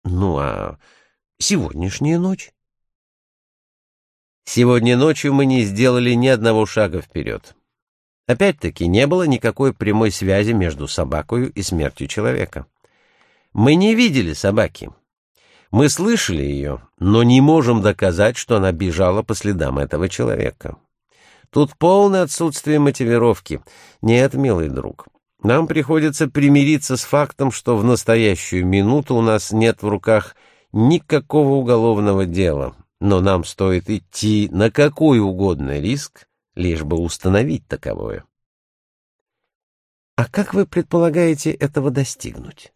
Ну, а сегодняшняя ночь? Сегодня ночью мы не сделали ни одного шага вперед. Опять-таки, не было никакой прямой связи между собакою и смертью человека. Мы не видели собаки. Мы слышали ее, но не можем доказать, что она бежала по следам этого человека. Тут полное отсутствие мотивировки. Нет, милый друг, нам приходится примириться с фактом, что в настоящую минуту у нас нет в руках никакого уголовного дела, но нам стоит идти на какой угодно риск, лишь бы установить таковое. А как вы предполагаете этого достигнуть?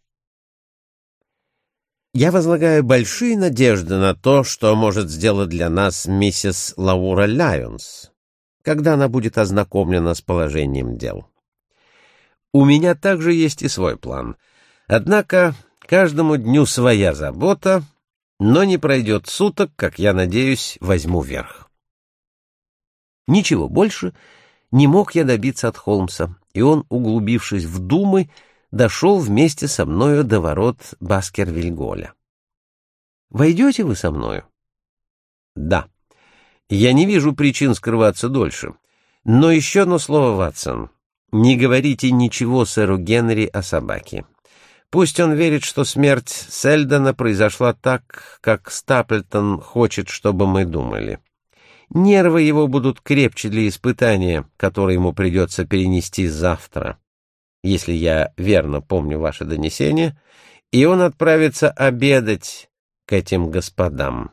Я возлагаю большие надежды на то, что может сделать для нас миссис Лаура Лайонс, когда она будет ознакомлена с положением дел. У меня также есть и свой план. Однако каждому дню своя забота, но не пройдет суток, как я надеюсь, возьму верх. Ничего больше не мог я добиться от Холмса, и он, углубившись в думы, дошел вместе со мною до ворот Баскервиль-Голля. «Войдете вы со мною?» «Да. Я не вижу причин скрываться дольше. Но еще одно слово, Ватсон. Не говорите ничего сэру Генри о собаке. Пусть он верит, что смерть Сельдона произошла так, как Стаплтон хочет, чтобы мы думали. Нервы его будут крепче для испытания, которое ему придется перенести завтра, если я верно помню ваше донесение, и он отправится обедать к этим господам.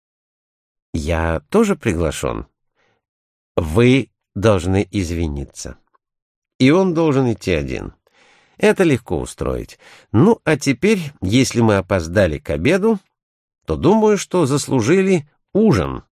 Я тоже приглашен? Вы должны извиниться. И он должен идти один. Это легко устроить. Ну, а теперь, если мы опоздали к обеду, то думаю, что заслужили ужин.